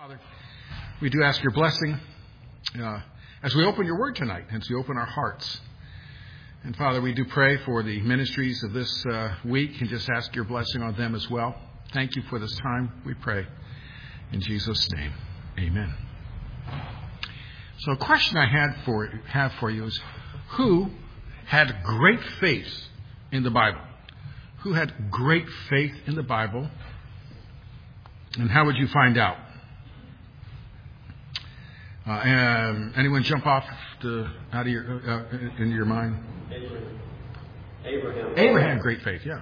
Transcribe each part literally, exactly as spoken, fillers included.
Father, we do ask your blessing uh, as we open your word tonight, as we open our hearts. And Father, we do pray for the ministries of this uh, week and just ask your blessing on them as well. Thank you for this time, we pray. In Jesus' name, amen. So a question I had for have for you is, who had great faith in the Bible? Who had great faith in the Bible? And how would you find out? Uh, um, anyone jump off the, out of your uh, into your mind? Abraham. Abraham. Abraham, great faith, yeah.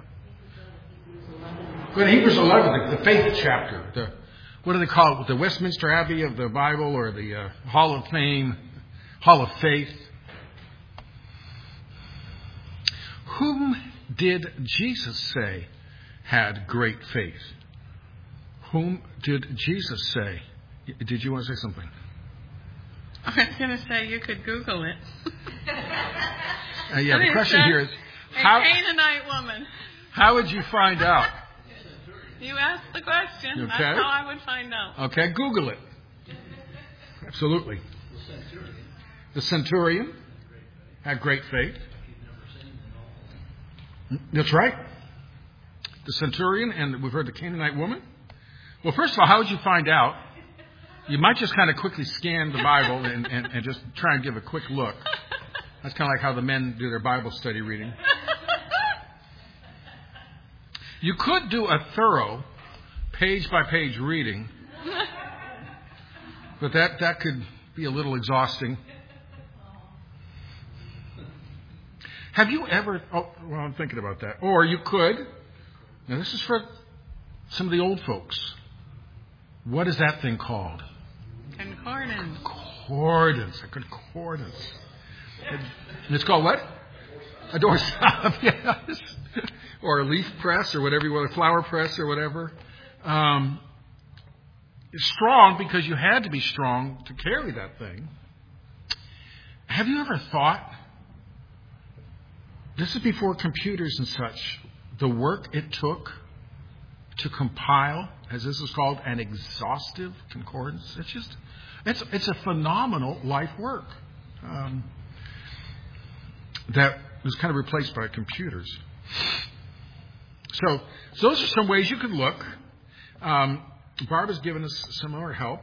But Hebrews eleven, the, the faith chapter. The what do they call it? The Westminster Abbey of the Bible, or the uh, Hall of Fame, Hall of Faith. Whom did Jesus say had great faith? Whom did Jesus say? Did you want to say something? I was going to say you could Google it. uh, yeah, the question here is, how, a Canaanite woman. How would you find out? You asked the question. Okay. That's how I would find out. Okay, Google it. Absolutely. The centurion. The centurion had great faith. That's right. The centurion, and we've heard the Canaanite woman. Well, first of all, how would you find out? You might just kind of quickly scan the Bible and, and, and just try and give a quick look. That's kind of like how the men do their Bible study reading. You could do a thorough page-by-page reading, but that, that could be a little exhausting. Have you ever... Oh, well, I'm thinking about that. Or you could... Now, this is for some of the old folks. What is that thing called? Concordance. Concordance. A concordance. And it's called what? A doorstop. Yes. Or a leaf press, or whatever you want, a flower press, or whatever. Um, it's strong because you had to be strong to carry that thing. Have you ever thought, this is before computers and such, the work it took to compile, as this is called, an exhaustive concordance? It's just, it's it's a phenomenal life work um, that was kind of replaced by computers. So, so those are some ways you could look. Um, Barb has given us some more help.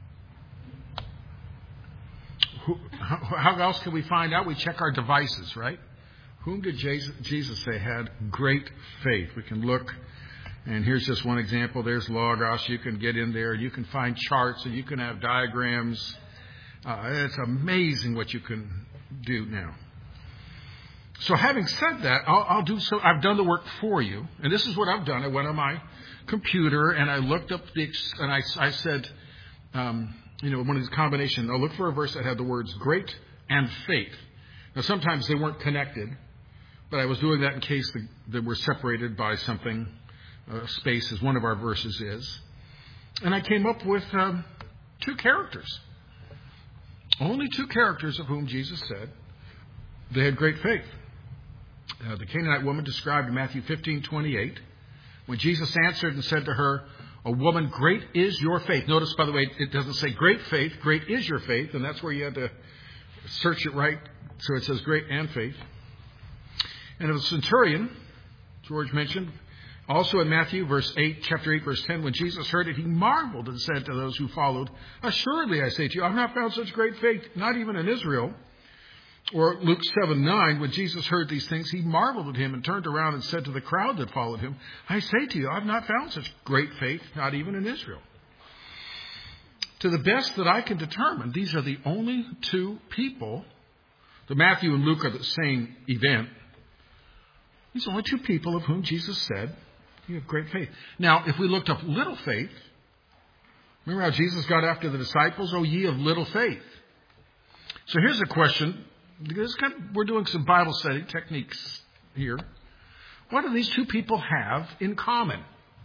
Who, how, how else can we find out? We check our devices, right? Whom did Jesus say had great faith? We can look, and here's just one example. There's Logos. You can get in there, and you can find charts, and you can have diagrams. Uh, it's amazing what you can do now. So having said that, I'll, I'll do so. I've done the work for you, and this is what I've done. I went on my computer and I looked up the, and I, I said, um, you know, one of these combinations. I'll look for a verse that had the words "great" and "faith." Now, sometimes they weren't connected, but I was doing that in case they, they were separated by something, uh, space, as one of our verses is, and I came up with um, two characters, only two characters of whom Jesus said they had great faith. Uh, the Canaanite woman described in Matthew fifteen twenty-eight, when Jesus answered and said to her, "O woman, great is your faith." Notice, by the way, it doesn't say great faith, great is your faith, and that's where you had to search it right. So it says great and faith. And of the centurion, George mentioned, also in Matthew verse eight, chapter eight, verse ten, when Jesus heard it, he marveled and said to those who followed, "Assuredly, I say to you, I've not found such great faith, not even in Israel." Or Luke seven nine, when Jesus heard these things, he marveled at him and turned around and said to the crowd that followed him, "I say to you, I've not found such great faith, not even in Israel." To the best that I can determine, these are the only two people. The Matthew and Luke are the same event. These are only two people of whom Jesus said, "You have great faith." Now, if we looked up little faith, remember how Jesus got after the disciples? "O ye of little faith." So here's a question. Because kind of, we're doing some Bible study techniques here. What do these two people have in common?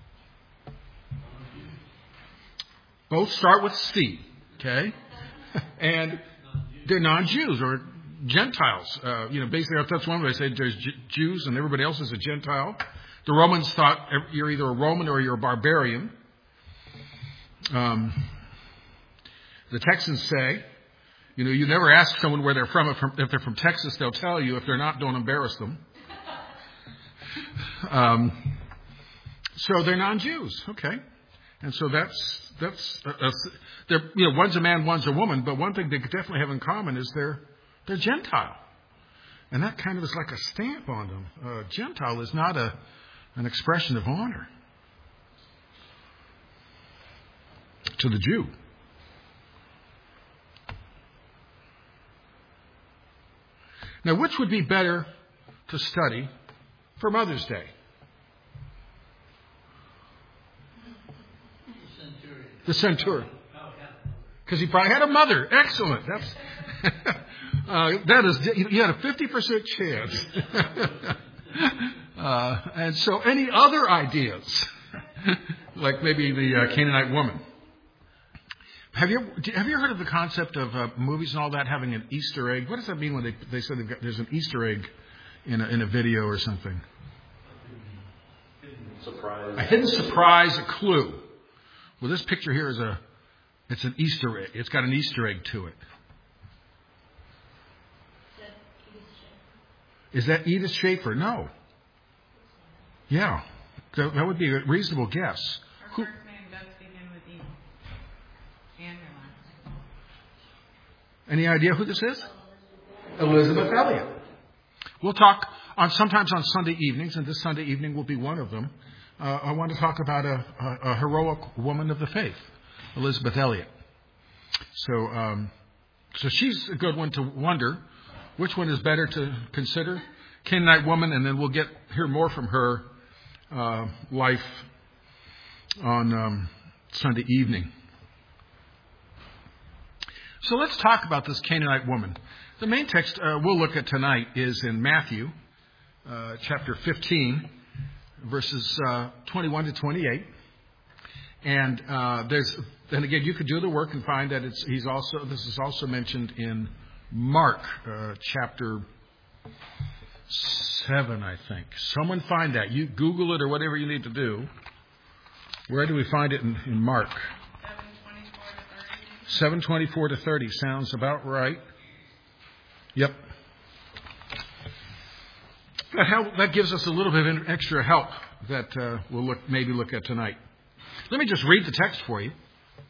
Both start with C, okay? And they're non-Jews or Gentiles. Uh, you know, basically, that's one way I say there's J- Jews and everybody else is a Gentile. The Romans thought you're either a Roman or you're a barbarian. Um, The Texans say, you know, you never ask someone where they're from. If they're from Texas, they'll tell you. If they're not, don't embarrass them. Um, so they're non-Jews, okay? And so that's, that's, uh, uh, they're, you know, one's a man, one's a woman, but one thing they definitely have in common is they're, they're Gentile. And that kind of is like a stamp on them. Uh, Gentile is not a, an expression of honor to the Jew. Now, which would be better to study for Mother's Day? The centurion. Because he probably had a mother. Excellent. That's uh, that is. You had a fifty percent chance. uh, and so, any other ideas, like maybe the uh, Canaanite woman? Have you have you heard of the concept of uh, movies and all that having an Easter egg? What does that mean when they they say they've got, there's an Easter egg in a, in a video or something? Surprise. A hidden surprise, a clue. Well, this picture here is a it's an Easter egg. It's got an Easter egg to it. Is that Edith Schaefer? No. Yeah, that, that would be a reasonable guess. Her first name does begin with E. And her last name. Any idea who this is? Elizabeth Elliot. We'll talk on sometimes on Sunday evenings, and this Sunday evening will be one of them. Uh, I want to talk about a, a, a heroic woman of the faith, Elizabeth Elliot. So, um, so she's a good one to wonder which one is better to consider, Canaanite woman, and then we'll get hear more from her uh, life on um, Sunday evening. So let's talk about this Canaanite woman. The main text uh, we'll look at tonight is in Matthew, uh, chapter fifteen, verses uh, twenty-one to twenty-eight. And uh, there's, and again, you could do the work and find that it's he's also this is also mentioned in Mark, uh, chapter seven, I think. Someone find that. You Google it or whatever you need to do. Where do we find it in, in Mark? seven twenty-four to thirty sounds about right. Yep. That, help, that gives us a little bit of extra help that uh, we'll look, maybe look at tonight. Let me just read the text for you.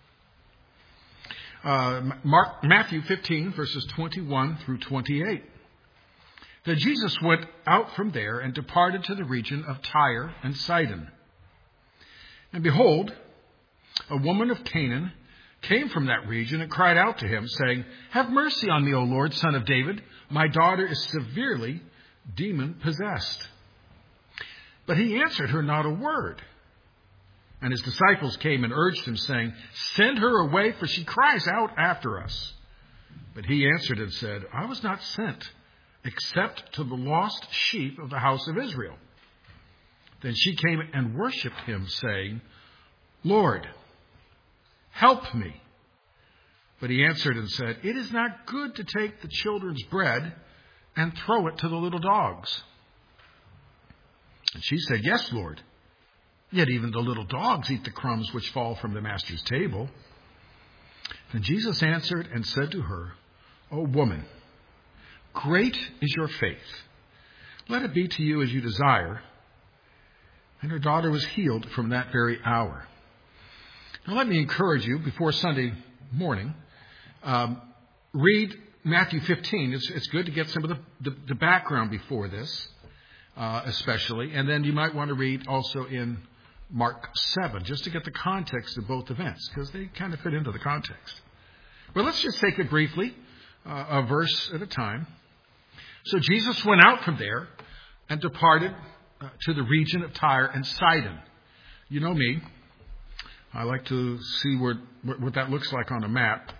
Uh, Mark, Matthew fifteen, verses twenty-one through twenty-eight. Then Jesus went out from there and departed to the region of Tyre and Sidon. And behold, a woman of Canaan came from that region and cried out to him, saying, "Have mercy on me, O Lord, Son of David. My daughter is severely demon-possessed." But he answered her not a word. And his disciples came and urged him, saying, "Send her away, for she cries out after us." But he answered and said, "I was not sent except to the lost sheep of the house of Israel." Then she came and worshipped him, saying, "Lord, help me." But he answered and said, "It is not good to take the children's bread and throw it to the little dogs." And she said, "Yes, Lord. Yet even the little dogs eat the crumbs which fall from the master's table." And Jesus answered and said to her, "O woman, great is your faith. Let it be to you as you desire." And her daughter was healed from that very hour. Now let me encourage you, before Sunday morning, um, read Matthew fifteen. It's, it's good to get some of the, the, the background before this, uh, especially. And then you might want to read also in Mark seven, just to get the context of both events, because they kind of fit into the context. But let's just take it briefly, uh, a verse at a time. So Jesus went out from there and departed uh, to the region of Tyre and Sidon. You know me. I like to see where, what that looks like on a map.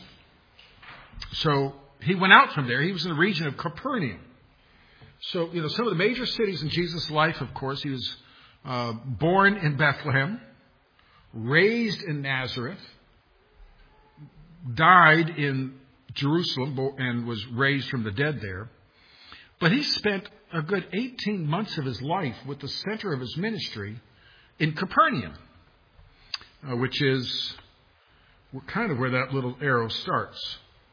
So he went out from there. He was in the region of Capernaum. So, you know, some of the major cities in Jesus' life, of course, he was uh, born in Bethlehem, raised in Nazareth, died in Jerusalem, and was raised from the dead there. But he spent a good eighteen months of his life with the center of his ministry in Capernaum, uh, which is kind of where that little arrow starts.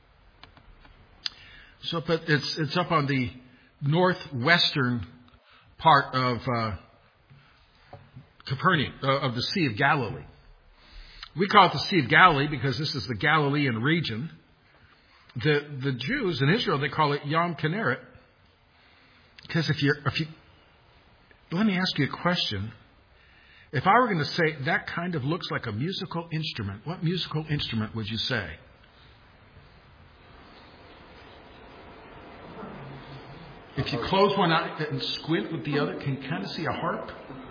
So, but it's it's up on the northwestern part of uh, Capernaum, uh, of the Sea of Galilee. We call it the Sea of Galilee because this is the Galilean region. The the Jews in Israel, they call it Yam Kinneret. Because if you if you let me ask you a question. If I were going to say that kind of looks like a musical instrument, what musical instrument would you say? If you close one eye and squint with the other, can you kind of see a harp?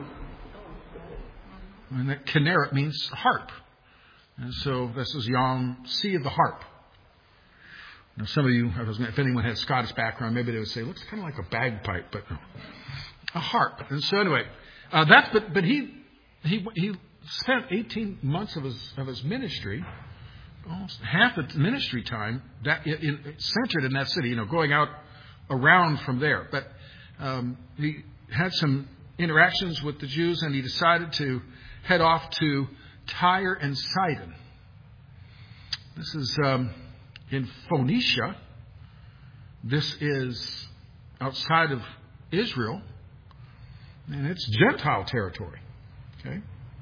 And that Kinneret means harp. And so this is Yam, Sea of the Harp. Now some of you, if anyone has Scottish background, maybe they would say, it looks kind of like a bagpipe, but no. A harp. And so anyway, uh, that's, but, but he, he, he spent eighteen months of his, of his ministry, almost half the ministry time, that in, in, centered in that city, you know, going out around from there. But um, he had some interactions with the Jews, and he decided to head off to Tyre and Sidon. This is um, in Phoenicia. This is outside of Israel, and it's Gentile territory. Okay.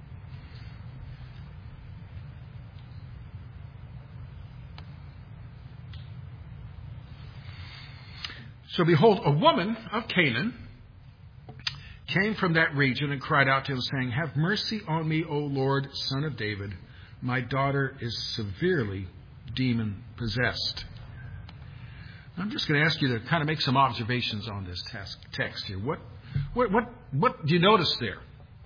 So behold, a woman of Canaan came from that region and cried out to him, saying, "Have mercy on me, O Lord, Son of David. My daughter is severely demon-possessed." I'm just going to ask you to kind of make some observations on this text here. What, what, what, what do you notice there?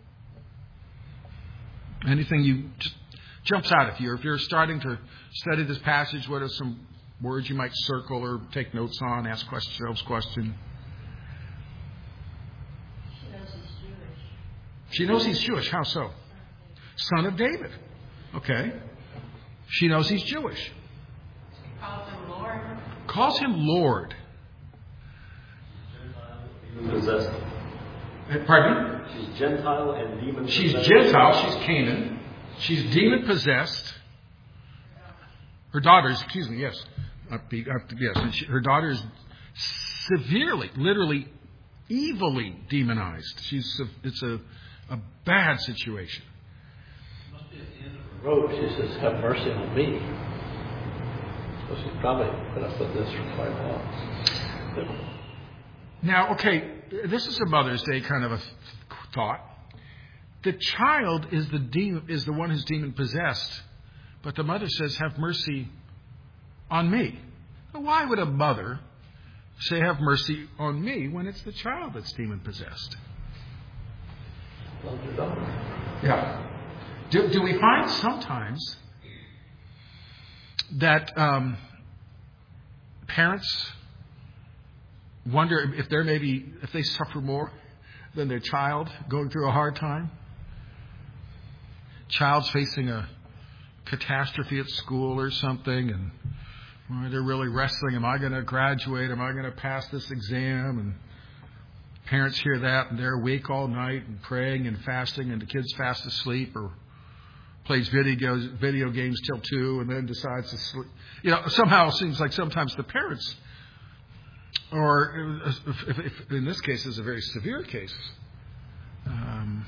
Anything you just jumps out at you? Or if you're starting to study this passage, what are some words you might circle or take notes on, ask yourselves question? She knows he's Jewish. She knows he's Jewish. How so? Son of David. Okay. She knows he's Jewish. Calls him Lord. Calls him Lord. Possessed. Pardon me? She's Gentile and demon possessed. She's Gentile. She's Canaan. She's demon possessed. Her daughter is, excuse me, yes. Uh, yes. And she, her daughter is severely, literally, evilly demonized. She's a, it's a, a bad situation. Must be at the end of the road. She says, "Have mercy on me." So she's probably put up with this for quite a while. Now, okay, this is a Mother's Day kind of a thought. The child is the demon, is the one who's demon possessed, but the mother says, "Have mercy on me." Now, why would a mother say, "Have mercy on me," when it's the child that's demon possessed? Love your daughter. Yeah. Do, do we find sometimes that um, parents wonder if they're maybe if they suffer more than their child going through a hard time? Child's facing a catastrophe at school or something, and well, they're really wrestling. Am I going to graduate? Am I going to pass this exam? And parents hear that, and they're awake all night and praying and fasting, and the kid's fast asleep or plays video video games till two, and then decides to sleep. You know, somehow it seems like sometimes the parents, or if, if, if in this case is a very severe case, um,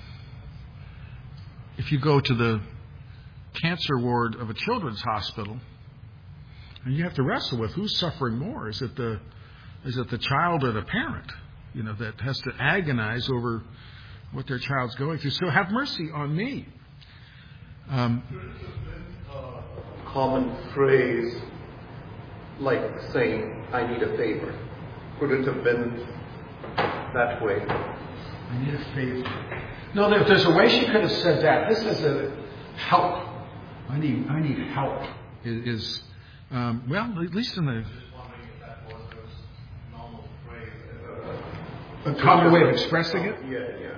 if you go to the cancer ward of a children's hospital, and you have to wrestle with who's suffering more. Is it the is it the child or the parent, you know, that has to agonize over what their child's going through? So have mercy on me. Um, a common phrase like saying, "I need a favor." Could it have been that way? I need a favor. No, there, there's a way she could have said that. This is a help. I need I need help. Is, is um, well, at least in the a common way of expressing it. Yeah, yeah.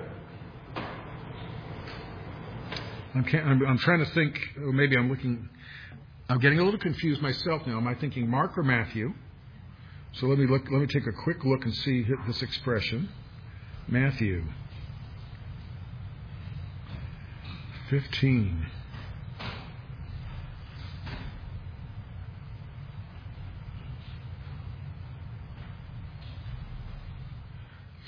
I'm, can't, I'm, I'm trying to think. Or maybe I'm looking. I'm getting a little confused myself now. Am I thinking Mark or Matthew? So let me look. Let me take a quick look and see this expression. Matthew fifteen.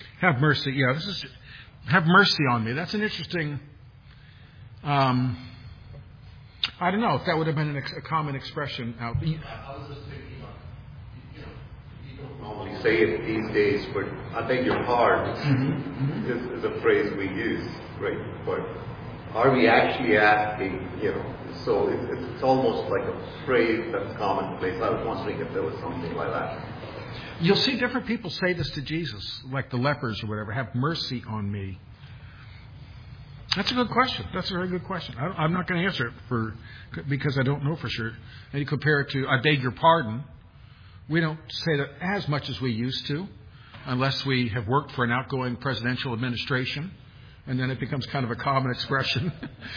Have mercy. Yeah, this is have mercy on me. That's an interesting. Um, I don't know if that would have been an ex- a common expression out. I was just thinking, you know, you don't normally say it these days, but I think your pardon mm-hmm. is, is a phrase we use, right? But are we actually asking, you know? So it, it's almost like a phrase that's commonplace. I was wondering if there was something like that. You'll see different people say this to Jesus, like the lepers or whatever. Have mercy on me. That's a good question. That's a very good question. I, I'm not going to answer it for because I don't know for sure. And you compare it to, I beg your pardon. We don't say that as much as we used to, unless we have worked for an outgoing presidential administration, and then it becomes kind of a common expression.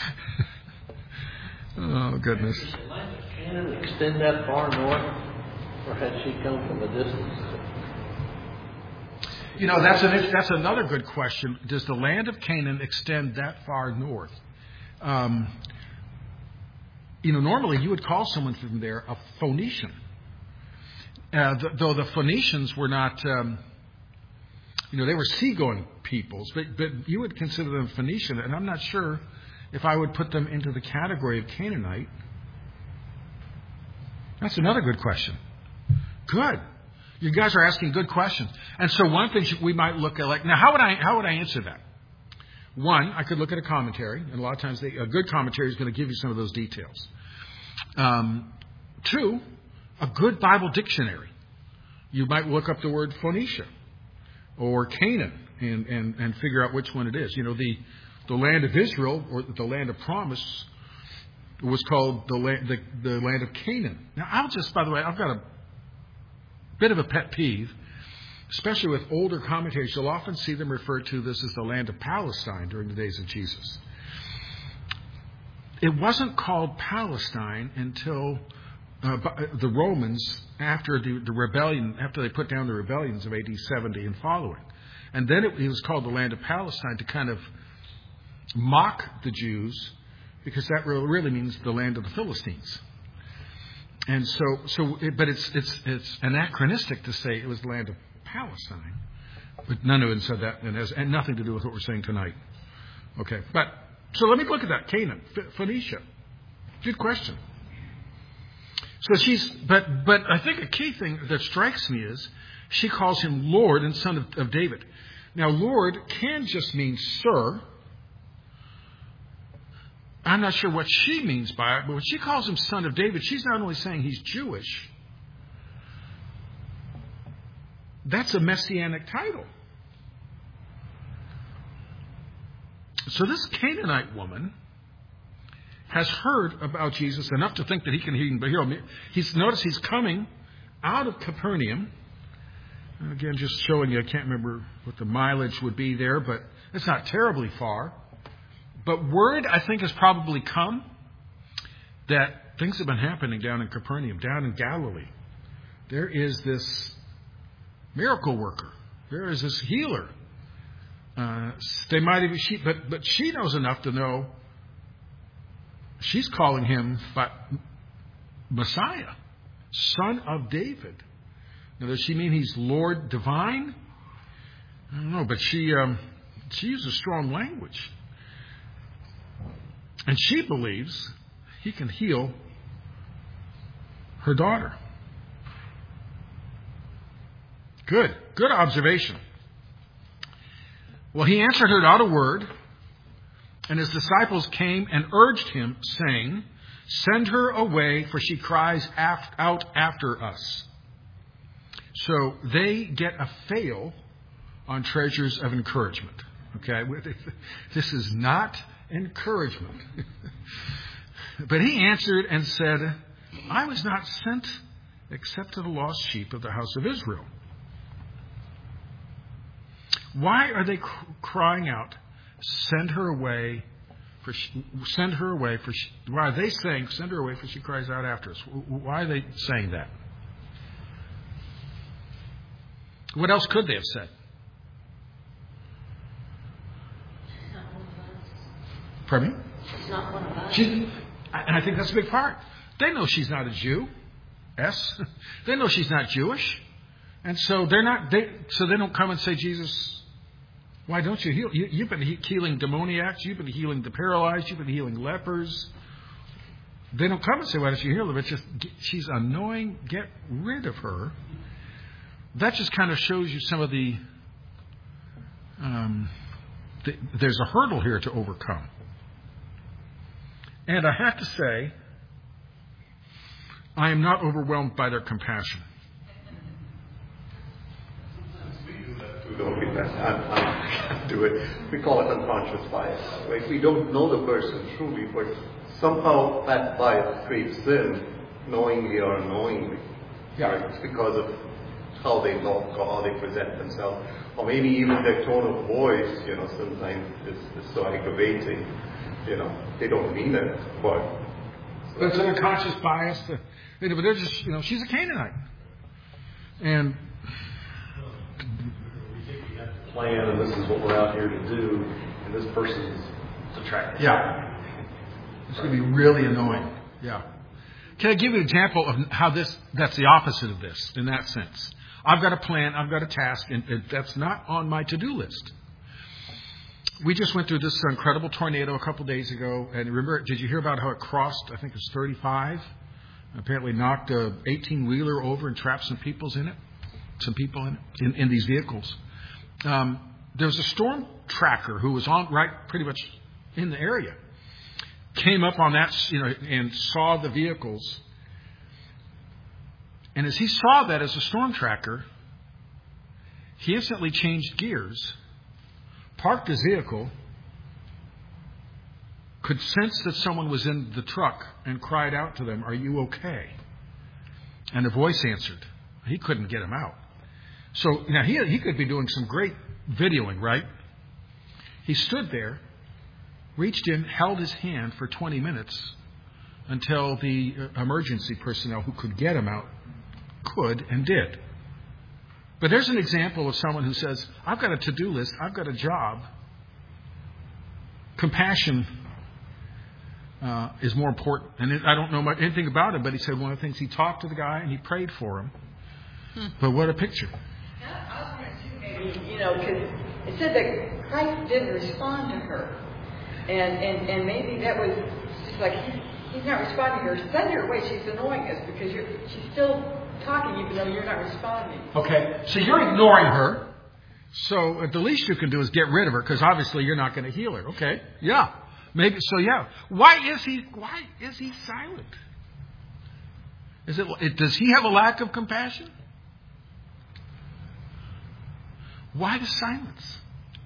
Oh, goodness. Did Elijah Canaan extend that far north, or had she come from a distance? You know, that's an, that's another good question. Does the land of Canaan extend that far north? Um, you know, normally you would call someone from there a Phoenician. Uh, th- though the Phoenicians were not, um, you know, they were seagoing peoples, but, but you would consider them Phoenician, and I'm not sure if I would put them into the category of Canaanite. That's another good question. Good. You guys are asking good questions. And so one thing we might look at, like, now how would I how would I answer that? One, I could look at a commentary, and a lot of times they, a good commentary is going to give you some of those details. Um, two, a good Bible dictionary. You might look up the word Phoenicia or Canaan and, and, and figure out which one it is. You know, the the land of Israel, or the land of promise, was called the land, the, the land of Canaan. Now, I'll just, by the way, I've got a bit of a pet peeve, especially with older commentators. You'll often see them refer to this as the land of Palestine during the days of Jesus. It wasn't called Palestine until uh, the Romans, after the, the rebellion, after they put down the rebellions of A D seventy and following. And then it, it was called the land of Palestine to kind of mock the Jews, because that really means the land of the Philistines. And so, so, it, but it's it's it's anachronistic to say it was the land of Palestine. But none of them said that, and it has and nothing to do with what we're saying tonight. Okay, but so let me look at that. Canaan, Phoenicia. Good question. So she's, but but I think a key thing that strikes me is she calls him Lord and Son of, of David. Now, Lord can just mean sir. I'm not sure what she means by it, but when she calls him Son of David, she's not only saying he's Jewish. That's a messianic title. So this Canaanite woman has heard about Jesus enough to think that he can heal me. He's notice he's coming out of Capernaum. And again, just showing you, I can't remember what the mileage would be there, but it's not terribly far. But word, I think, has probably come that things have been happening down in Capernaum, down in Galilee. There is this miracle worker. There is this healer. Uh, they might even she, but but she knows enough to know. She's calling him Messiah, Son of David. Now, does she mean he's Lord Divine? I don't know, but she um, she uses strong language. And she believes he can heal her daughter. Good. Good observation. Well, he answered her not a word, and his disciples came and urged him, saying, "Send her away, for she cries out after us." So they get a fail on treasures of encouragement. Okay? This is not encouragement. But he answered and said, "I was not sent except to the lost sheep of the house of Israel." Why are they crying out, "Send her away, for she, send her away for she, why are they saying, "Send her away, for she cries out after us"? Why are they saying that? What else could they have said? She's not one of us. Pardon me? She's not one of us. She's, and I think that's a big part. They know she's not a Jew. Yes. They know she's not Jewish. And so they're not, they, so they don't come and say, "Jesus, Why don't you heal? You, you've been he- healing demoniacs. You've been healing the paralyzed. You've been healing lepers. They don't come and say, why don't you heal them? It's just, she's annoying. Get rid of her. That just kind of shows you some of the, um, the there's a hurdle here to overcome. And I have to say, I am not overwhelmed by their compassion. We do that too, don't we? That's, I'm, I'm, I can't do it. We call it unconscious bias. Right? We don't know the person truly, but somehow that bias creeps in, knowingly or unknowingly. Yeah. Right? It's because of how they look or how they present themselves, or maybe even their tone of voice. You know, sometimes it's, it's so aggravating. You know, they don't mean it, but But it's an unconscious bias. To, but they're just, you know, she's a Canaanite. And plan, and this is what we're out here to do, and this person's detracting. yeah, it's going to be really annoying. Yeah. Can I give you an example of how this, that's the opposite of this, in that sense? I've got a plan, I've got a task, and that's not on my to-do list. We just went through this incredible tornado a couple days ago, and remember, did you hear about how it crossed, I think it was thirty-five? Apparently knocked a eighteen-wheeler over and trapped some peoples in it, some people in it, in, in these vehicles. Um, there was a storm tracker who was on right pretty much in the area. Came up on that, you know, and saw the vehicles. And as he saw that as a storm tracker, he instantly changed gears, parked his vehicle, could sense that someone was in the truck and cried out to them, "Are you okay?" And a voice answered. He couldn't get him out. So now he he could be doing some great videoing, right? He stood there, reached in, held his hand for twenty minutes until the emergency personnel who could get him out could and did. But there's an example of someone who says, I've got a to-do list, I've got a job. Compassion uh, is more important. And it, I don't know much, anything about him, but he said one of the things, he talked to the guy and he prayed for him. Hmm. But what a picture. I was going to too, maybe, you know, because it said that Christ didn't respond to her. And, and, and maybe that was just like, he's, he's not responding to her. Send her away, she's annoying us because you're, she's still talking even though you're not responding. Okay, so you're ignoring her. So uh, the least you can do is get rid of her because obviously you're not going to heal her. Okay, yeah. Maybe so, yeah. Why is he, why is he silent? Is it, it, does he have a lack of compassion? Why the silence?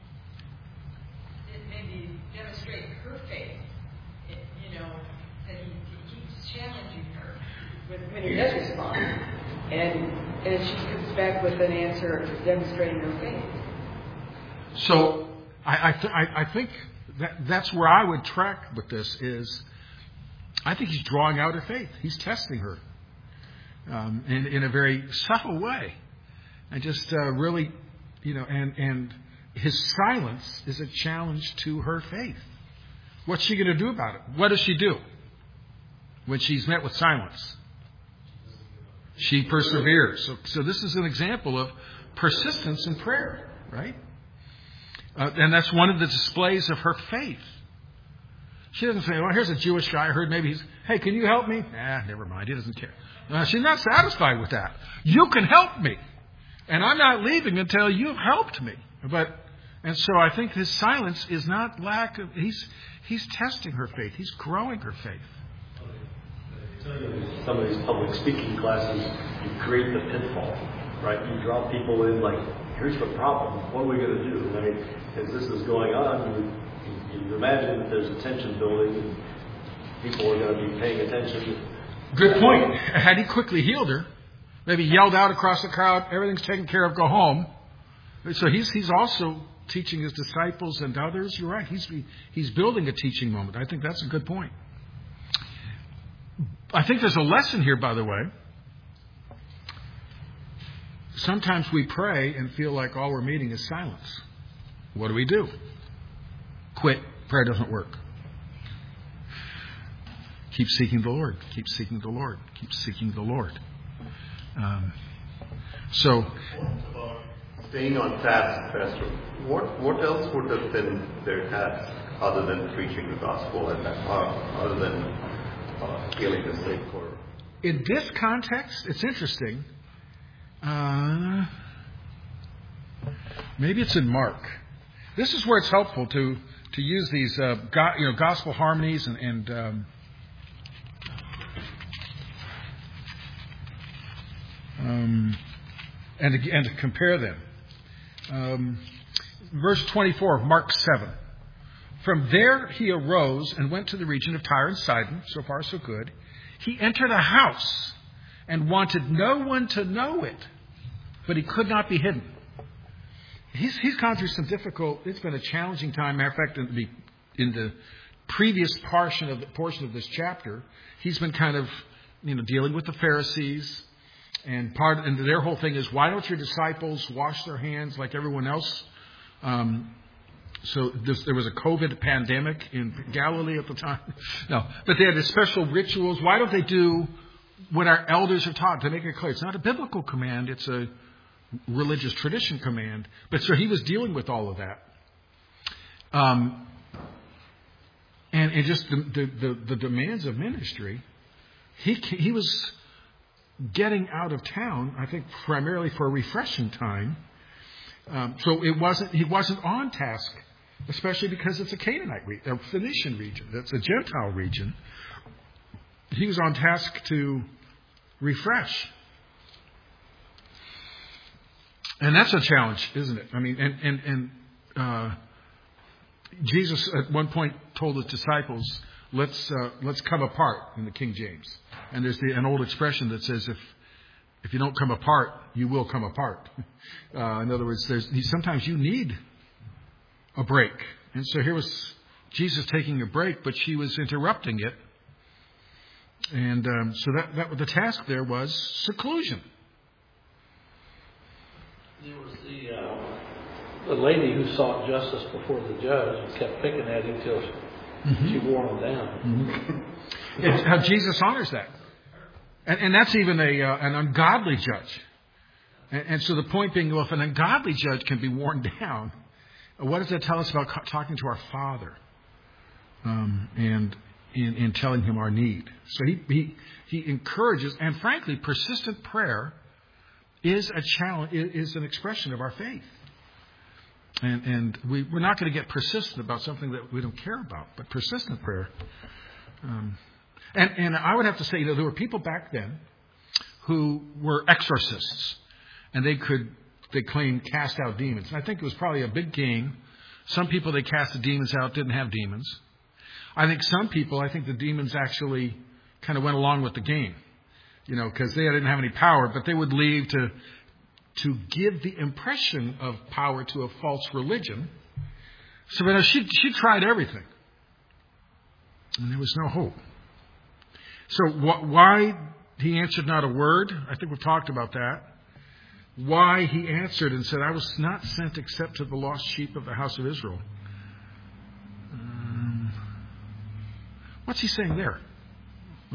It maybe demonstrate her faith. It, you know, that he, he keeps challenging her when, when he does respond. And, and she comes back with an answer demonstrating her faith. So I, I, th- I, I think that that's where I would track with this is I think he's drawing out her faith. He's testing her um, in, in a very subtle way. And just uh, really, you know, and, and his silence is a challenge to her faith. What's she going to do about it? What does she do when she's met with silence? She perseveres. So, so this is an example of persistence in prayer, right? Uh, and that's one of the displays of her faith. She doesn't say, well, here's a Jewish guy. I heard maybe he's, hey, can you help me? Ah, never mind. He doesn't care. Uh, she's not satisfied with that. You can help me. And I'm not leaving until you've helped me. But, and so I think his silence is not lack of, he's, he's testing her faith. He's growing her faith. Some of these public speaking classes, you create the pitfall, right? You draw people in like, here's the problem. What are we going to do? I mean, as this is going on, you, you imagine that there's a tension building and people are going to be paying attention. Good point. Had he quickly healed her, maybe yelled out across the crowd, everything's taken care of, go home. So he's he's also teaching his disciples and others. You're right. He's he's building a teaching moment. I think that's a good point. I think there's a lesson here, by the way. Sometimes we pray and feel like all we're meeting is silence. What do we do? Quit. Prayer doesn't work. Keep seeking the Lord. Keep seeking the Lord. Keep seeking the Lord. Um, so, Staying on task, Pastor, what what else would have been their task other than preaching the gospel and uh, other than uh, healing the sick? Or in this context, it's interesting. Uh, maybe it's in Mark. This is where it's helpful to to use these uh, go, you know gospel harmonies and. and um, Um, and, to, and to compare them. Um, verse twenty-four of Mark seven. From there he arose and went to the region of Tyre and Sidon. So far, so good. He entered a house and wanted no one to know it, but he could not be hidden. He's, he's gone through some difficult, it's been a challenging time. Matter of fact, in the, in the previous portion of, the, portion of this chapter, he's been kind of, you know, dealing with the Pharisees. And part and their whole thing is, why don't your disciples wash their hands like everyone else? Um, so this, there was a COVID pandemic in Galilee at the time. No, but they had the special rituals. Why don't they do what our elders are taught? To make it clear, it's not a biblical command; it's a religious tradition command. But so he was dealing with all of that, um, and, and just the, the, the, the demands of ministry. He he was getting out of town, I think, primarily for a refreshing time. Um, so it wasn't he wasn't on task, especially because it's a Canaanite region, a Phoenician region. That's a Gentile region. He was on task to refresh, and that's a challenge, isn't it? I mean, and and and uh, Jesus at one point told his disciples, "Let's uh, let's come apart," in the King James. And there's the, an old expression that says, if if you don't come apart, you will come apart. Uh, in other words, there's sometimes you need a break. And so here was Jesus taking a break, but she was interrupting it. And um, so that, that the task there was seclusion. There was the uh, the lady who sought justice before the judge and kept picking at him till mm-hmm. she wore him down. Mm-hmm. It's how Jesus honors that. And, and that's even a uh, an ungodly judge. And, and so the point being, well, if an ungodly judge can be worn down, what does that tell us about co- talking to our Father um, and in, in telling Him our need? So he, he he encourages, and frankly, persistent prayer is a challenge, is an expression of our faith. And and we, we're not going to get persistent about something that we don't care about, but persistent prayer. Um, And, and I would have to say, you know, there were people back then who were exorcists, and they could, they claimed, cast out demons. And I think it was probably a big game. Some people they cast the demons out didn't have demons. I think some people, I think the demons actually kind of went along with the game, you know, because they didn't have any power, but they would leave to to give the impression of power to a false religion. So you know, she she tried everything, and there was no hope. So wh- why he answered not a word? I think we've talked about that. Why he answered and said, I was not sent except to the lost sheep of the house of Israel. Um, what's he saying there? No.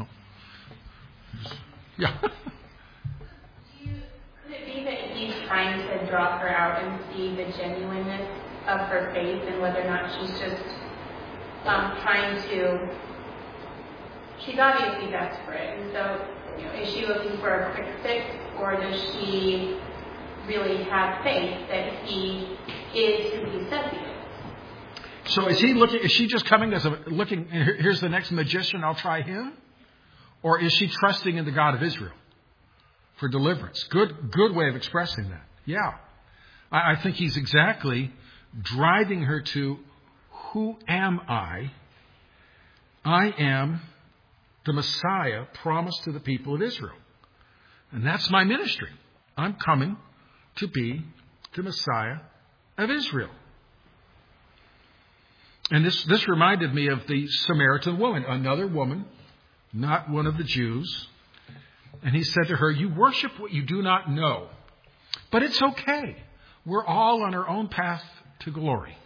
Yeah. Do you, could it be that he's trying to draw her out and see the genuineness of her faith and whether or not she's just um, trying to... She's obviously desperate, and so you know, is she looking for a quick fix, or does she really have faith that he is who he says he is? So is he looking? Is she just coming as a looking? Here's the next magician. I'll try him, or is she trusting in the God of Israel for deliverance? Good, good way of expressing that. Yeah, I, I think he's exactly driving her to, who am I? I am the Messiah promised to the people of Israel. And that's my ministry. I'm coming to be the Messiah of Israel. And this, this reminded me of the Samaritan woman, another woman, not one of the Jews. And he said to her, you worship what you do not know. But it's okay. We're all on our own path to glory.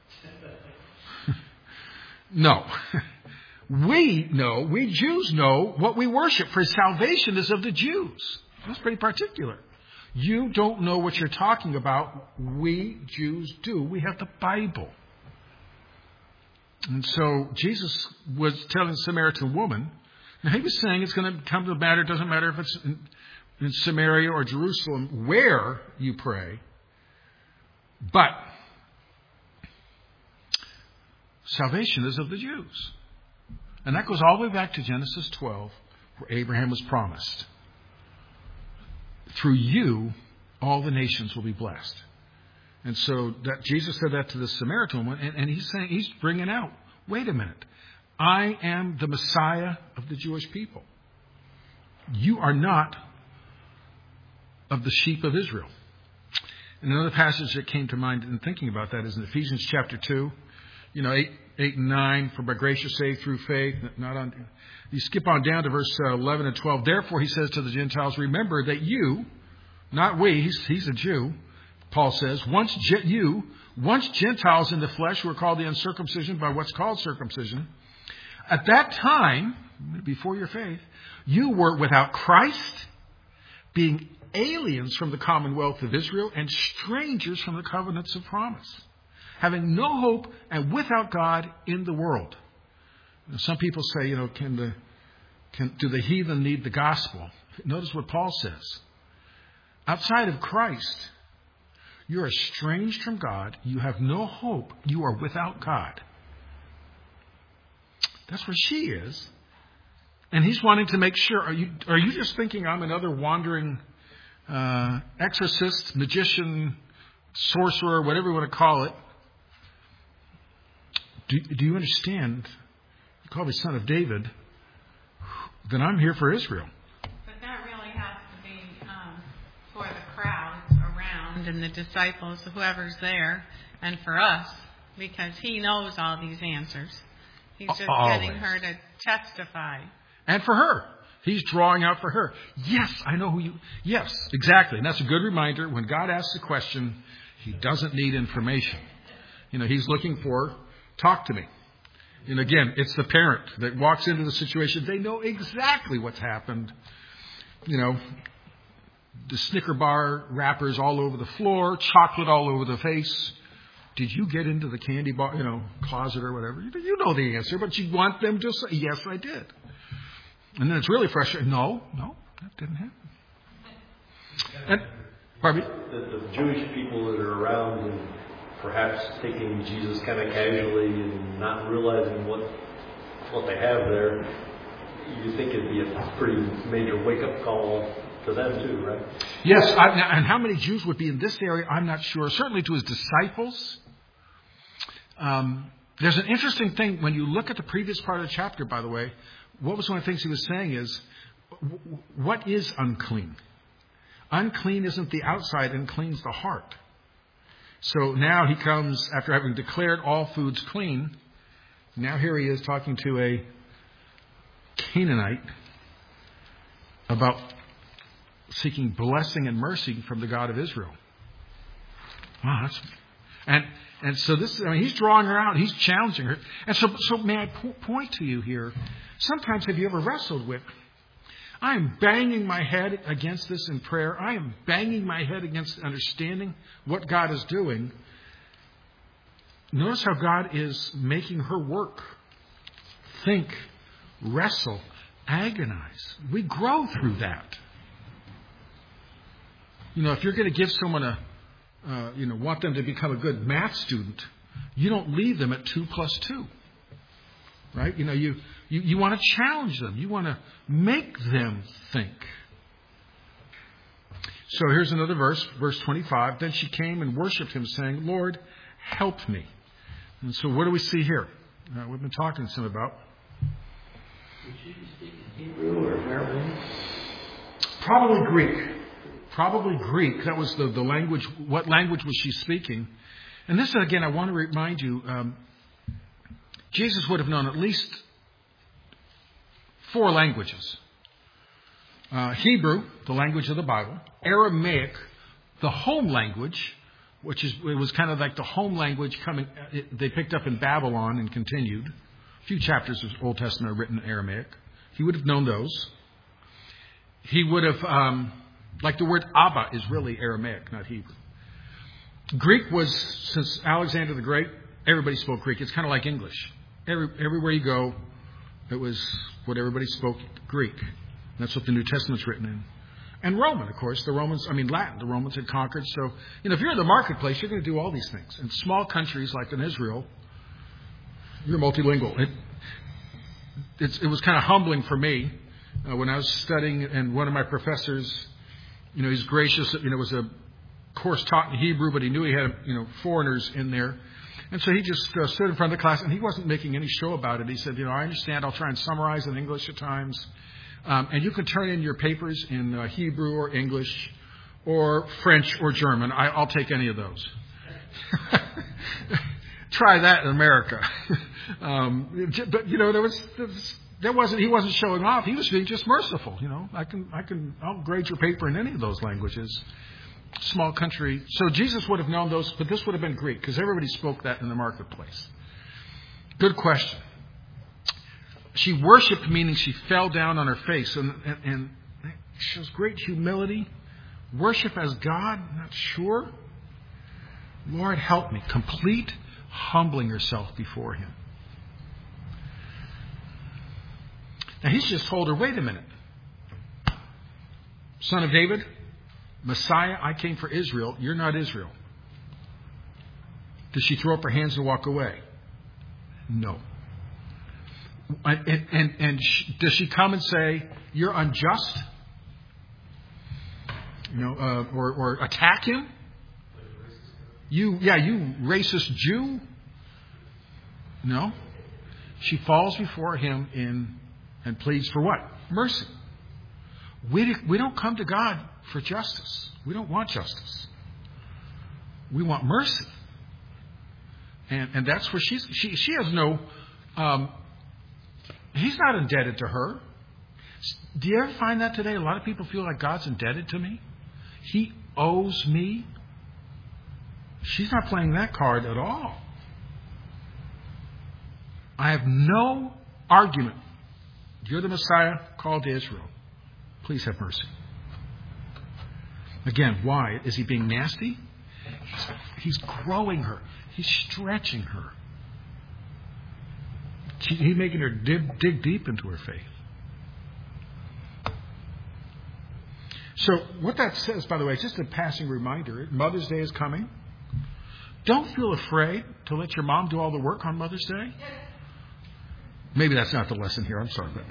No. We know, we Jews know what we worship, for salvation is of the Jews. That's pretty particular. You don't know what you're talking about. We Jews do. We have the Bible. And so Jesus was telling the Samaritan woman, now he was saying it's going to come to the matter, it doesn't matter if it's in, in Samaria or Jerusalem, where you pray. But salvation is of the Jews. And that goes all the way back to Genesis twelve, where Abraham was promised. Through you, all the nations will be blessed. And so that Jesus said that to the Samaritan woman, and, and he's saying, he's bringing out, wait a minute, I am the Messiah of the Jewish people. You are not of the sheep of Israel. And another passage that came to mind in thinking about that is in Ephesians chapter two, you know, eight, eight and nine, for by grace you're saved through faith, not on. You skip on down to verse eleven and twelve. Therefore, he says to the Gentiles, remember that you, not we, he's, he's a Jew, Paul says, once you, once Gentiles in the flesh who were called the uncircumcision by what's called circumcision, at that time, before your faith, you were without Christ, being aliens from the commonwealth of Israel and strangers from the covenants of promise, having no hope and without God in the world. Now, some people say, you know, can the can do the heathen need the gospel? Notice what Paul says. Outside of Christ, you are estranged from God. You have no hope. You are without God. That's where she is. And he's wanting to make sure, are you are you just thinking I'm another wandering uh, exorcist, magician, sorcerer, whatever you want to call it? Do, do you understand? You call me son of David. Then I'm here for Israel. But that really has to be um, for the crowds around and the disciples, whoever's there, and for us, because he knows all these answers. He's just Always. getting her to testify. And for her. He's drawing out for her. Yes, I know who you... Yes, exactly. And that's a good reminder. When God asks a question, he doesn't need information. You know, he's looking for, talk to me. And again, it's the parent that walks into the situation. They know exactly what's happened. You know, the Snicker bar wrappers all over the floor, chocolate all over the face. Did you get into the candy bar, you know, closet or whatever? You know the answer, but you want them to say, yes, I did. And then it's really frustrating. No, no, that didn't happen. And, pardon me? The, the Jewish people that are around and perhaps taking Jesus kind of casually and not realizing what what they have there, you think it'd be a pretty major wake-up call to them too, right? Yes, I, and how many Jews would be in this area, I'm not sure. Certainly to his disciples. Um, there's an interesting thing when you look at the previous part of the chapter, by the way. What was one of the things he was saying is, what is unclean? Unclean isn't the outside, unclean's the heart. So now he comes, after having declared all foods clean, now here he is talking to a Canaanite about seeking blessing and mercy from the God of Israel. Wow, that's... And and so this, I mean, he's drawing her out. He's challenging her. And so, so may I po- point to you here, sometimes have you ever wrestled with, I am banging my head against this in prayer. I am banging my head against understanding what God is doing. Notice how God is making her work, think, wrestle, agonize. We grow through that. You know, if you're going to give someone a, uh, you know, want them to become a good math student, you don't leave them at two plus two. Right? You know, you, you, you want to challenge them. You want to make them think. So here's another verse, verse twenty-five. Then she came and worshipped him, saying, Lord, help me. And so what do we see here? Uh, we've been talking some about. Would she be speaking Hebrew or Arabic? Probably Greek. Probably Greek. That was the, the language. What language was she speaking? And this, again, I want to remind you, um, Jesus would have known at least four languages. Uh, Hebrew, the language of the Bible. Aramaic, the home language, which is it was kind of like the home language coming. It, they picked up in Babylon and continued. A few chapters of Old Testament are written in Aramaic. He would have known those. He would have um, Like the word Abba is really Aramaic, not Hebrew. Greek was, since Alexander the Great, everybody spoke Greek. It's kind of like English. Every, everywhere you go, it was what everybody spoke, Greek. That's what the New Testament's written in. And Roman, of course. The Romans, I mean Latin, the Romans had conquered. So, you know, if you're in the marketplace, you're going to do all these things. In small countries like in Israel, you're multilingual. It, it's, it was kind of humbling for me uh, when I was studying, and one of my professors, you know, he's gracious. You know, it was a course taught in Hebrew, but he knew he had, you know, foreigners in there. And so he just uh, stood in front of the class, and he wasn't making any show about it. He said, you know, I understand. I'll try and summarize in English at times. Um, and you can turn in your papers in uh, Hebrew or English or French or German. I, I'll take any of those. Try that in America. um, but, you know, there was, there was, there wasn't, he wasn't showing off. He was being just merciful. You know, I can, I can, I'll grade your paper in any of those languages. Small country. So Jesus would have known those, but this would have been Greek because everybody spoke that in the marketplace. Good question. She worshipped, meaning she fell down on her face, and, and, and shows great humility. Worship as God, not sure. Lord, help me. Complete humbling herself before Him. Now He's just told her, wait a minute. Son of David, Messiah, I came for Israel. You're not Israel. Does she throw up her hands and walk away? No. And, and, and she, does she come and say, you're unjust? You know, uh, or, or attack him? You, yeah, you racist Jew? No. She falls before him in and pleads for what? Mercy. We, we don't come to God for justice. We don't want justice. We want mercy. And, and that's where she's, she, she has no, um, He's not indebted to her. Do you ever find that today? A lot of people feel like God's indebted to me. He owes me. She's not playing that card at all. I have no argument. You're the Messiah called to Israel. Please have mercy. Again, why? Is he being nasty? He's, he's growing her. He's stretching her. He's making her dig, dig deep into her faith. So what that says, by the way, is just a passing reminder. Mother's Day is coming. Don't feel afraid to let your mom do all the work on Mother's Day. Maybe that's not the lesson here. I'm sorry. But.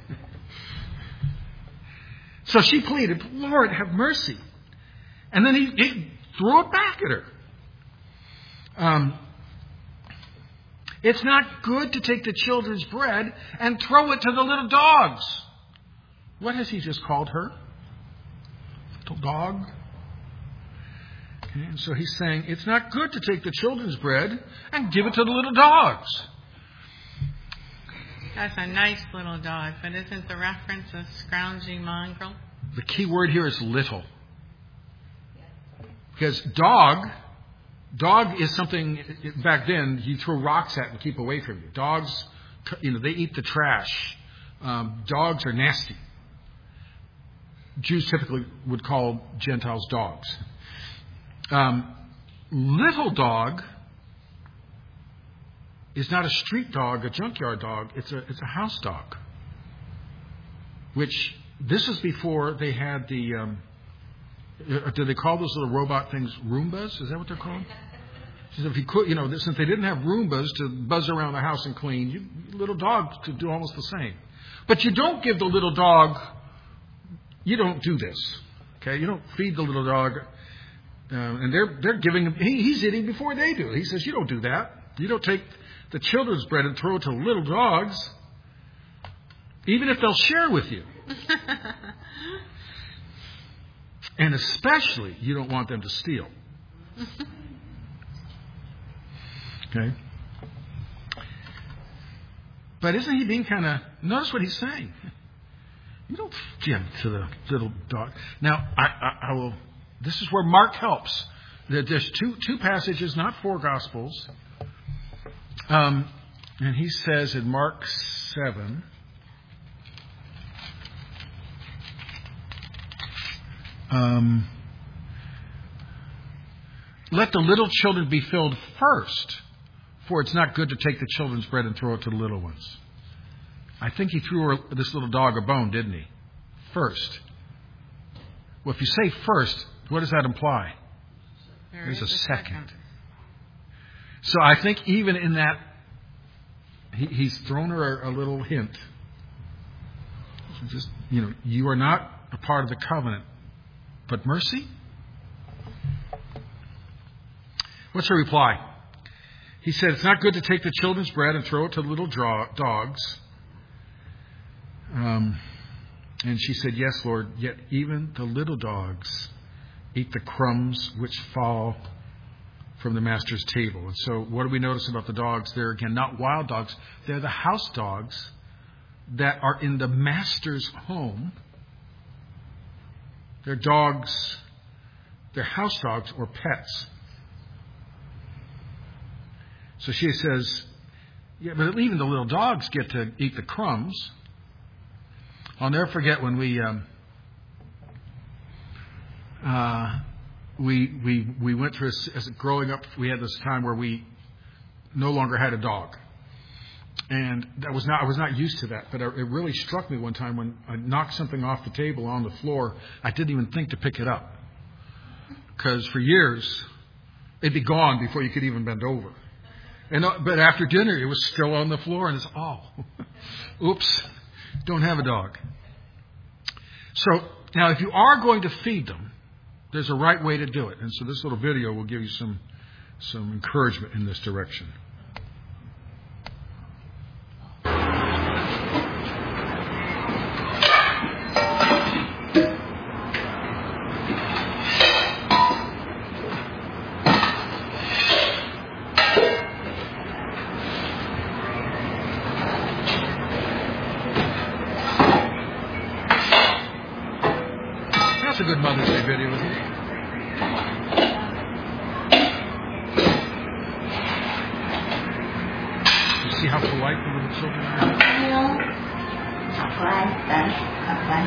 So she pleaded, Lord, have mercy. And then he, he threw it back at her. Um, it's not good to take the children's bread and throw it to the little dogs. What has he just called her? Little dog. Okay, and so he's saying it's not good to take the children's bread and give it to the little dogs. That's a nice little dog, but isn't the reference a scroungy mongrel? The key word here is little. Because dog, dog is something, back then, you throw rocks at and keep away from you. Dogs, you know, they eat the trash. Um, dogs are nasty. Jews typically would call Gentiles dogs. Um, little dog is not a street dog, a junkyard dog. It's a it's a house dog. Which, this is before they had the, um, do they call those little robot things Roombas? Is that what they're called? So if you could, you know, since they didn't have Roombas to buzz around the house and clean, you, little dogs could do almost the same. But you don't give the little dog, you don't do this. Okay, you don't feed the little dog, uh, and they're they're giving him. He, he's eating before they do. He says, you don't do that. You don't take the children's bread and throw it to little dogs, even if they'll share with you. And especially, you don't want them to steal. Okay? But isn't he being kind of... Notice what he's saying. You don't give to the little dog. Now, I, I, I will... This is where Mark helps. There's two two passages, not four Gospels. Um, and he says in Mark seven... Um, let the little children be filled first, for it's not good to take the children's bread and throw it to the little ones. I think he threw her, this little dog a bone, didn't he? First. Well, if you say first, what does that imply? There There's is a a second. second. So I think even in that, he, he's thrown her a, a little hint. Just, you know, you are not a part of the covenant, but mercy? What's her reply? He said, it's not good to take the children's bread and throw it to the little draw, dogs. Um, and she said, yes, Lord, yet even the little dogs eat the crumbs which fall from the master's table. And so what do we notice about the dogs? They're, again, not wild dogs. They're the house dogs that are in the master's home. They're dogs, they're house dogs or pets. So she says, yeah, but even the little dogs get to eat the crumbs. I'll never forget when we um, uh, we we we went through as, as growing up. We had this time where we no longer had a dog, and that was not I was not used to that. But it really struck me one time when I knocked something off the table on the floor. I didn't even think to pick it up because for years it'd be gone before you could even bend over. And but after dinner it was still on the floor, and it's oh, oops. Don't have a dog. So now if you are going to feed them, there's a right way to do it. And so this little video will give you some some encouragement in this direction. That's a good Mother's Day video, isn't it? You see how polite the little children are? 哎呦，好乖，来，好乖。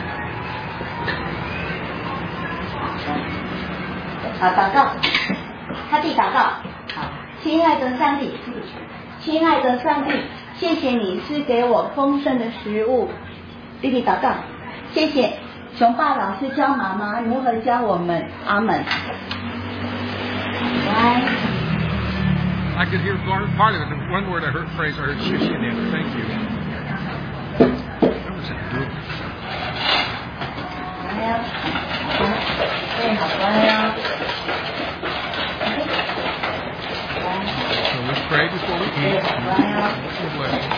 好，祷告，他弟祷告。好，亲爱的上帝，亲爱的上帝，谢谢你是给我丰盛的食物。弟弟祷告，谢谢。熊爸老师教妈妈如何教我们，阿门。乖。 I could hear part of it. The one word I heard, phrase I heard, shishi in it. Thank you. That was a good. 乖呀，对，好乖呀。 So let's pray before we eat. God bless you.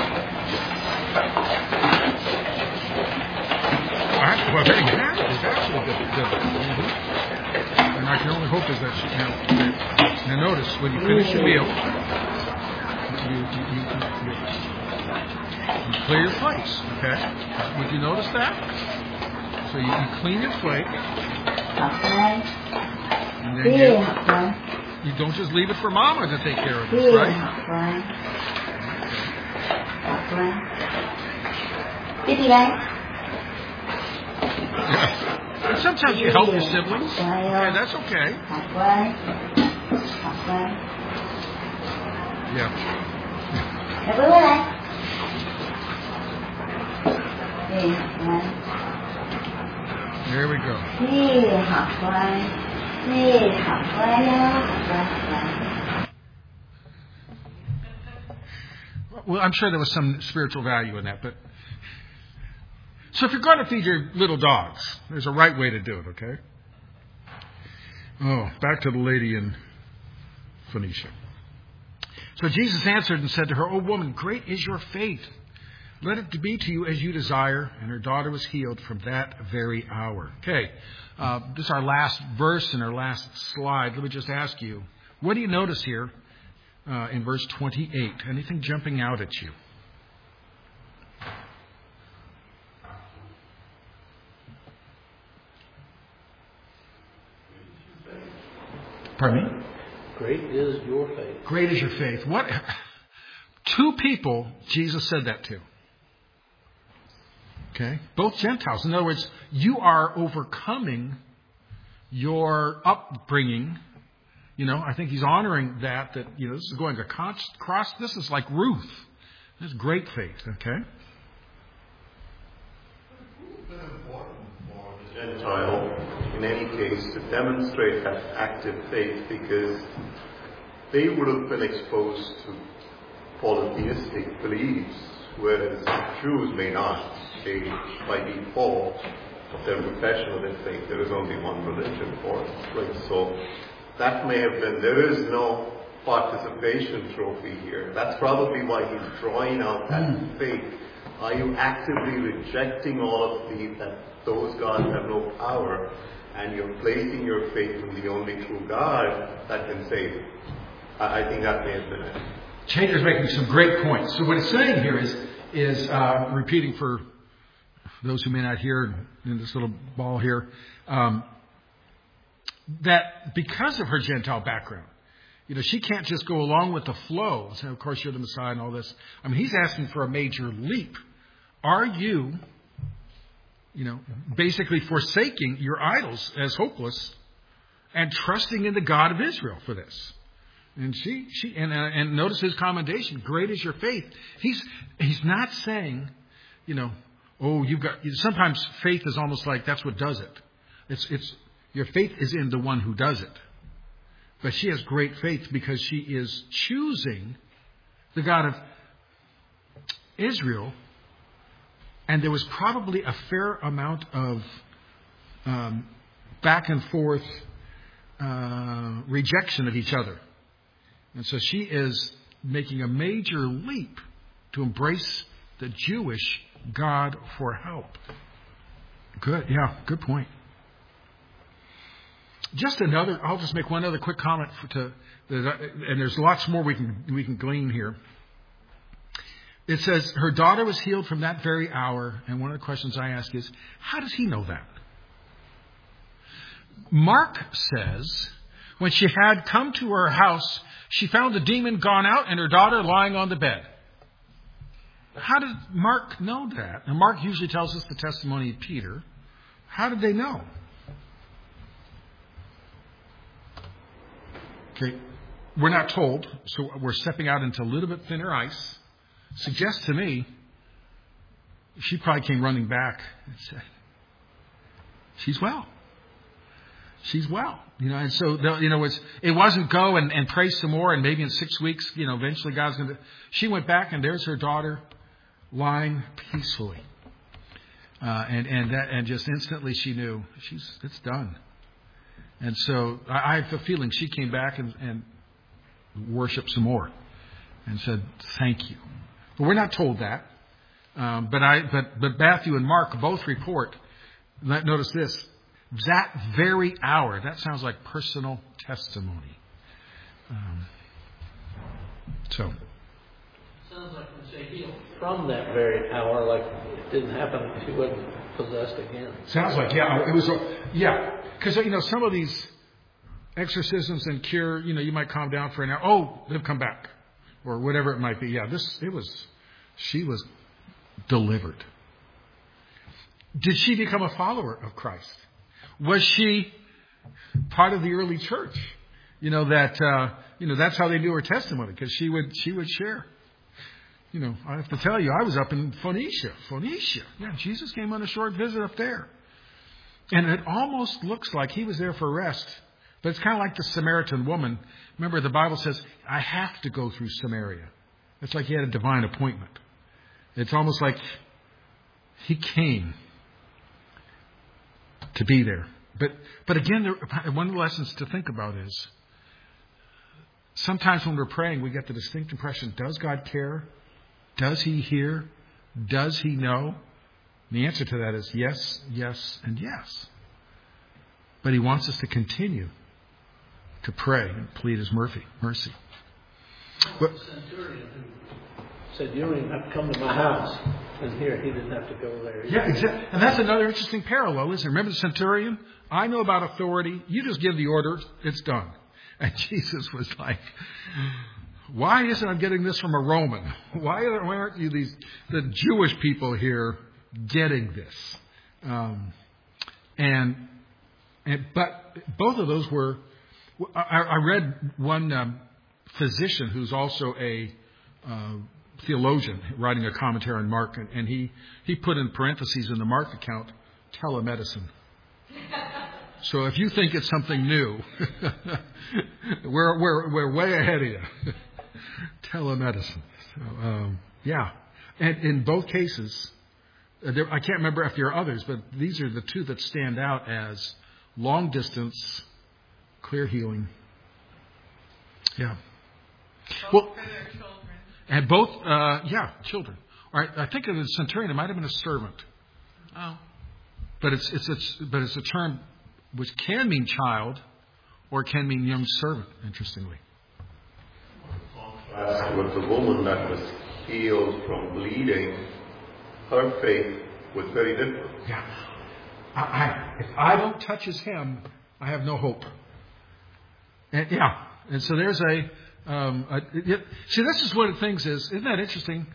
All right. Well, there you have it. It's actually good. good. Mm-hmm. And I can only hope is that she, now, that, now notice when you finish your meal, you, you, you, you, you clear your plates. Okay? Would you notice that? So you, you clean your plate. Okay. And then you, you don't just leave it for Mama to take care of this, right? And sometimes you help your siblings. Okay, that's okay. Yeah. There we go. Well, I'm sure there was some spiritual value in that, but so if you're going to feed your little dogs, there's a right way to do it, okay? Oh, back to the lady in Phoenicia. So Jesus answered and said to her, "O woman, great is your faith. Let it be to you as you desire." And her daughter was healed from that very hour. Okay, uh, this is our last verse and our last slide. Let me just ask you, what do you notice here uh, in verse twenty-eight? Anything jumping out at you? Pardon me? Great is your faith. Great is your faith. What? Two people Jesus said that to. Okay? Both Gentiles. In other words, you are overcoming your upbringing. You know, I think he's honoring that, that, you know, this is going across, this is like Ruth. This is great faith, okay? It's been important for the Gentile, in any case, to demonstrate that active faith because they would have been exposed to polytheistic beliefs, whereas Jews may not. They, by default of their profession of their faith, there is only one religion for it. Right? So that may have been, there is no participation trophy here. That's probably why he's drawing out that mm. faith. Are you actively rejecting all of these, that those gods have no power, and you're placing your faith in the only true God that can save you? I, I think that may have been it. Chater's making some great points. So what it's saying here is, is uh, repeating for those who may not hear in this little ball here, um, that because of her Gentile background, you know, she can't just go along with the flow. So, of course, you're the Messiah and all this. I mean, he's asking for a major leap. Are you, you know, basically forsaking your idols as hopeless and trusting in the God of Israel for this? And she, she, and, uh, and notice his commendation. Great is your faith. He's, he's not saying, you know, oh, you've got. Sometimes faith is almost like that's what does it. It's, it's your faith is in the one who does it. But she has great faith because she is choosing the God of Israel, and there was probably a fair amount of um, back and forth uh, rejection of each other. And so she is making a major leap to embrace the Jewish God for help. Good, yeah, good point. Just another, I'll just make one other quick comment for, to, and there's lots more we can we can glean here. It says, her daughter was healed from that very hour. And one of the questions I ask is, how does he know that? Mark says, when she had come to her house, she found the demon gone out and her daughter lying on the bed. How did Mark know that? And Mark usually tells us the testimony of Peter. How did they know? Okay, we're not told, so we're stepping out into a little bit thinner ice. Suggests to me she probably came running back and said, she's well. She's well. You know, and so, you know, it's, it wasn't go and, and pray some more and maybe in six weeks, you know, eventually God's going to... She went back and there's her daughter lying peacefully. Uh, and, and, that, and just instantly she knew, she's it's done. And so I, I have a feeling she came back and, and worshiped some more and said, thank you. But we're not told that. Um, but I, but, but Matthew and Mark both report, notice this, that very hour. That sounds like personal testimony. Um, so. Sounds like when they healed from that very hour, like it didn't happen, she wasn't possessed again. Sounds like, yeah, it was, yeah. Because, you know, some of these exorcisms and cure, you know, you might calm down for an hour. Oh, they've come back. Or whatever it might be. Yeah, this, it was, she was delivered. Did she become a follower of Christ? Was she part of the early church? You know, that, uh, you know, that's how they knew her testimony. Because she would, she would share. You know, I have to tell you, I was up in Phoenicia. Phoenicia. Yeah, Jesus came on a short visit up there. And it almost looks like he was there for rest. But it's kind of like the Samaritan woman. Remember, the Bible says, I have to go through Samaria. It's like he had a divine appointment. It's almost like he came to be there. But but again, there, one of the lessons to think about is, sometimes when we're praying, we get the distinct impression, does God care? Does he hear? Does he know? And the answer to that is yes, yes, and yes. But he wants us to continue to pray and plead his mercy. mercy. But, the centurion who said, you don't even have to come to my house. And here, he didn't have to go there. Yeah, exactly. And that's another interesting parallel, isn't it? Remember the centurion? I know about authority. You just give the order. It's done. And Jesus was like, why isn't I getting this from a Roman? Why aren't you these the Jewish people here getting this? Um, and And, but both of those were, I, I read one um, physician who's also a uh, theologian writing a commentary on Mark, and, and he, he put in parentheses in the Mark account, telemedicine. So if you think it's something new, we're, we're, we're way ahead of you. Telemedicine. So, um, yeah. And in both cases, uh, there, I can't remember if there are others, but these are the two that stand out as long distance, clear healing. Yeah. Both well, for their children. And both, uh, yeah, children. All right, I think of the centurion, it might have been a servant. Oh. But it's, it's, it's, but it's a term which can mean child or can mean young servant, interestingly. As with the woman that was healed from bleeding, her faith was very different. Yeah. I, I, if I don't touch his hem, I have no hope. And yeah. And so there's a, um, a it, see, this is one of the things is, isn't that interesting?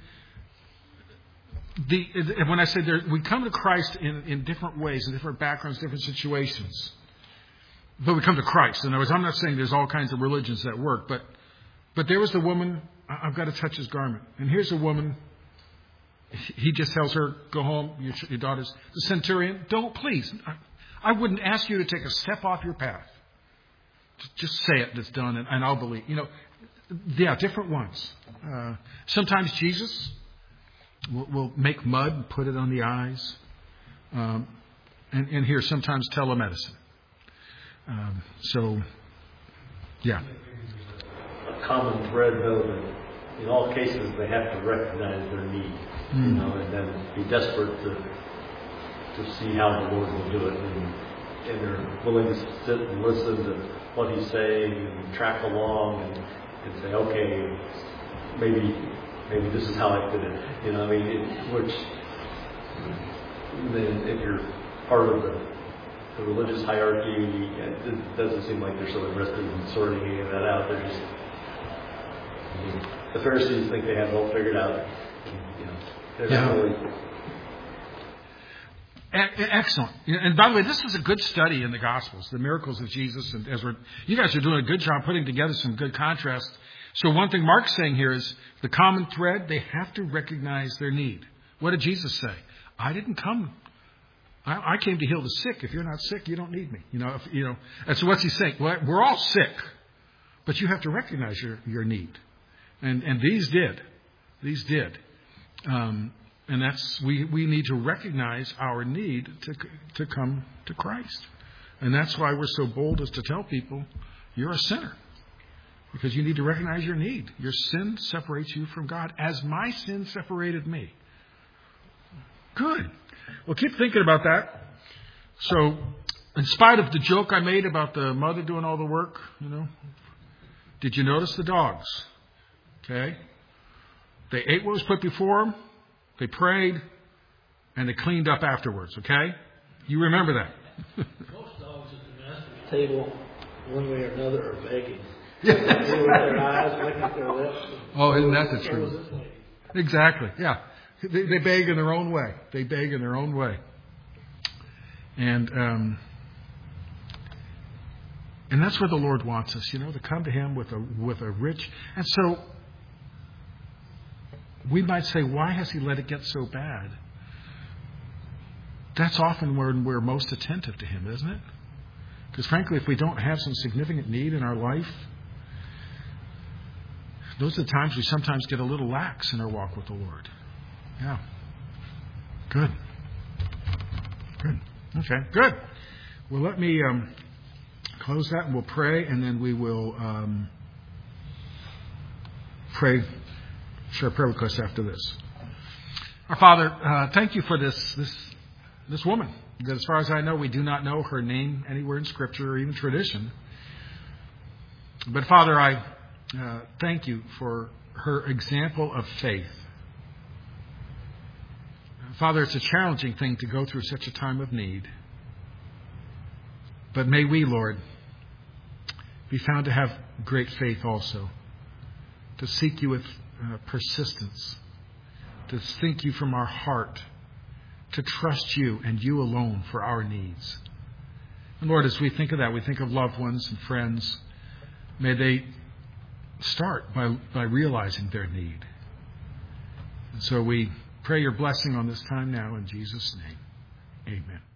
The, when I say there, we come to Christ in, in different ways, in different backgrounds, different situations. But we come to Christ. In other words, I'm not saying there's all kinds of religions that work, but But there was the woman, I've got to touch his garment. And here's a woman, he just tells her, go home, your, your daughter's. The centurion, don't please. I, I wouldn't ask you to take a step off your path. Just say it, it's done, and, and I'll believe. You know, yeah, different ones. Uh, sometimes Jesus will, will make mud and put it on the eyes. Um, and, and here, sometimes telemedicine. Um, so, yeah. A common thread, though, that in all cases they have to recognize their need, mm. you know, and then be desperate to to see how the Lord will do it, and, and they're willing to sit and listen to what He's saying and track along and, and say, okay, maybe maybe this is how I fit it, you know. I mean, it, which then if you're part of the the religious hierarchy, it doesn't seem like they're so interested in sorting any of that out. They're just, I mean, the Pharisees think they have it all figured out. You know, they're yeah. not really. Excellent. And by the way, this is a good study in the Gospels, the miracles of Jesus. And as we're, you guys are doing a good job putting together some good contrast. So one thing Mark's saying here is the common thread, they have to recognize their need. What did Jesus say? I didn't come. I, I came to heal the sick. If you're not sick, you don't need me. You know, if, you know. And so what's he saying? Well, we're all sick, but you have to recognize your, your need. And and these did. These did. Um, and that's, we, we need to recognize our need to to come to Christ. And that's why we're so bold as to tell people, you're a sinner. Because you need to recognize your need. Your sin separates you from God as my sin separated me. Good. Well, keep thinking about that. So, in spite of the joke I made about the mother doing all the work, you know, did you notice the dogs? Okay. They ate what was put before them. They prayed. And they cleaned up afterwards. Okay. You remember that. Most dogs at the master's table, one way or another, are begging. They with their eyes, licking at their lips. Oh, isn't that the truth? Exactly. Yeah. They, they beg in their own way. They beg in their own way. And um, and that's where the Lord wants us, you know, to come to Him with a with a rich. And so we might say, why has He let it get so bad? That's often when we're most attentive to Him, isn't it? Because frankly, if we don't have some significant need in our life, those are the times we sometimes get a little lax in our walk with the Lord. Yeah. Good. Good. Okay. Good. Well, let me um, close that and we'll pray, and then we will um, pray, share prayer requests after this. Our Father, uh, thank you for this this this woman. That as far as I know, we do not know her name anywhere in Scripture or even tradition. But Father, I uh, thank you for her example of faith. Father, it's a challenging thing to go through such a time of need. But may we, Lord, be found to have great faith also, to seek you with uh, persistence, to seek you from our heart, to trust you and you alone for our needs. And Lord, as we think of that, we think of loved ones and friends. May they start by, by realizing their need. And so we pray your blessing on this time now in Jesus' name. Amen.